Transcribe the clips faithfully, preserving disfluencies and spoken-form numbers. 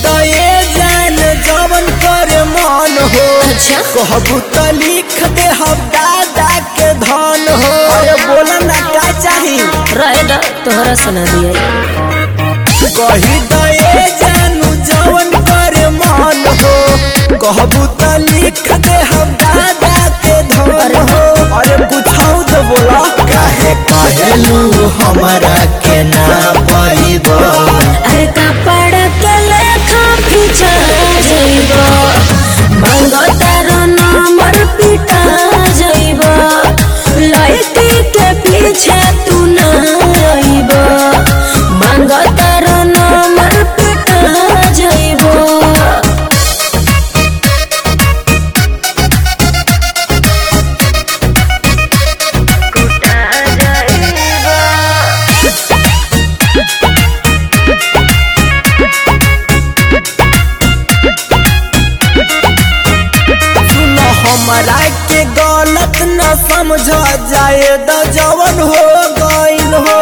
दए जान जवन करे मन हो। अच्छा कहबू तो लिख दे हम दादा के धन हो। अरे बोला ना का चाही रहे दा तोहरा सुना दिया कही दए जानू जवन करे मन हो। कहबू तो लिख दे हम दादा के धन हो। अरे पूछाऊ तो बोला काहे कहलू हमरा के ना परिबो। अरे कपड़ा के लेखा खींचा जइबो मांगो तारो नंबर पिटा जइबो लड़की के पीछे तू ना रइबो मांगो तारो नंबर पिटा जइबो। हमरा के गलत न समझ जाए द जवन हो गइल हो।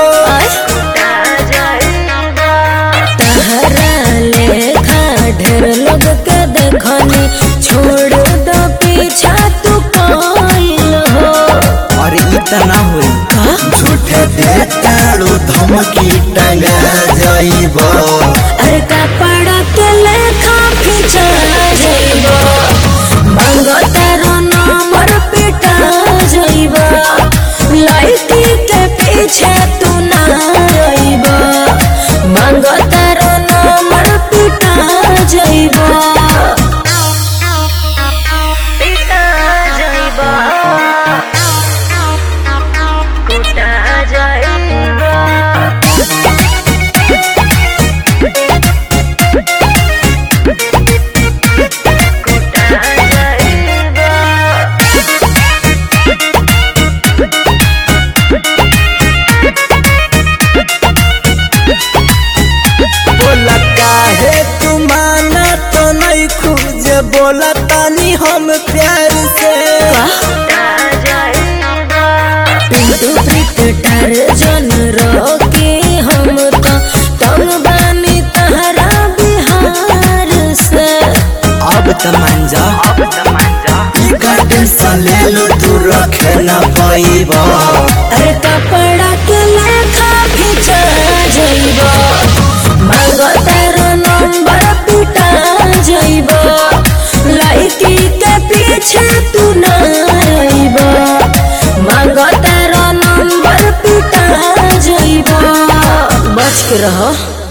तहरा लेखा ढेर लोग के देखनी छोड़ दो पीछा तू कइल हो। अरे इतना होई झूठे देताड़ू धमकी टंगा जाइबो। अरे कपड़ा के लेखा खींचा जइबो मांगो तारो नंबर पिटा जइबो लड़की के पीछे तू ना रइबो मांगो तारो नंबर पिटा जइबो पिटा जइबो कुटा जइबो। बोला काहे तू माना तो नहीं खुजे बोला तानी हम प्यार से। पिंटू क्रिकेटर जन रोके हम तो तंग बानी तहरा बिहार से। अब त मान जा टेंशन ले लो तू रखे न पाइबो। अरे कपड़ा के लेखा खींचा जइबो मांगो तारो नंबर पिटा जइबो लड़की के पीछे तू ना रइबो मांगो तारो नंबर पिटा जइबो। बच के रहो।